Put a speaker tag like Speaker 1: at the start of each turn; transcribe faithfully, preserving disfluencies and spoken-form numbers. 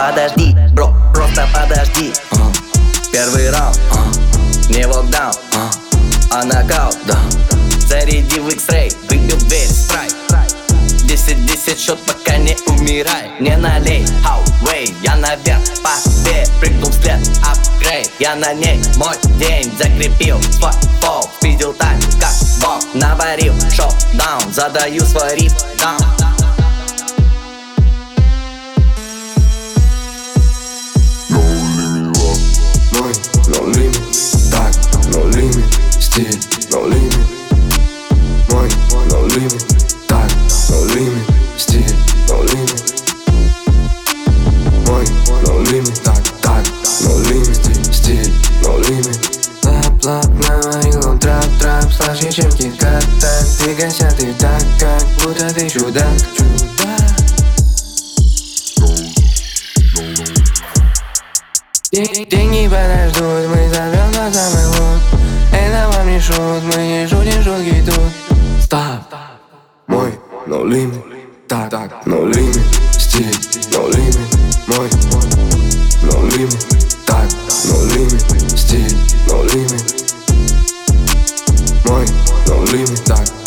Speaker 1: подожди, бро, просто подожди. uh. Первый раунд, uh. не вокдаун, uh. а нокаут, да. Заряди в X-Ray, выбил весь страйк. Десять-десять счет, пока не умирай. Не налей, хауэй, я наверх, побег. Прыгнул вслед, апгрейд. Я на ней, мой день закрепил свой пол. Спиздил тайм, как бог. Наварил шоу-даун, задаю свой риф даун.
Speaker 2: Мой, no limit, так, no limit, стиль, no limit. Мой, no limit, так, no limit, стиль, no limit. Мой, no limit, так, так, no limit, стиль, no limit. Лап-лап, наварил он трап-трап, слаще, чем кит-кат. Так, двигайся ты так, как будто ты чудак, чудак. Деньги подождут, мы зовем на самый лут. Это вам не шут, мы не шутим шутки тут. Стоп, мой, no limit, так, так, no limit, стиль, no limit. Мой, no limit, так, no limit, стиль, no limit. Мой, no limit, так.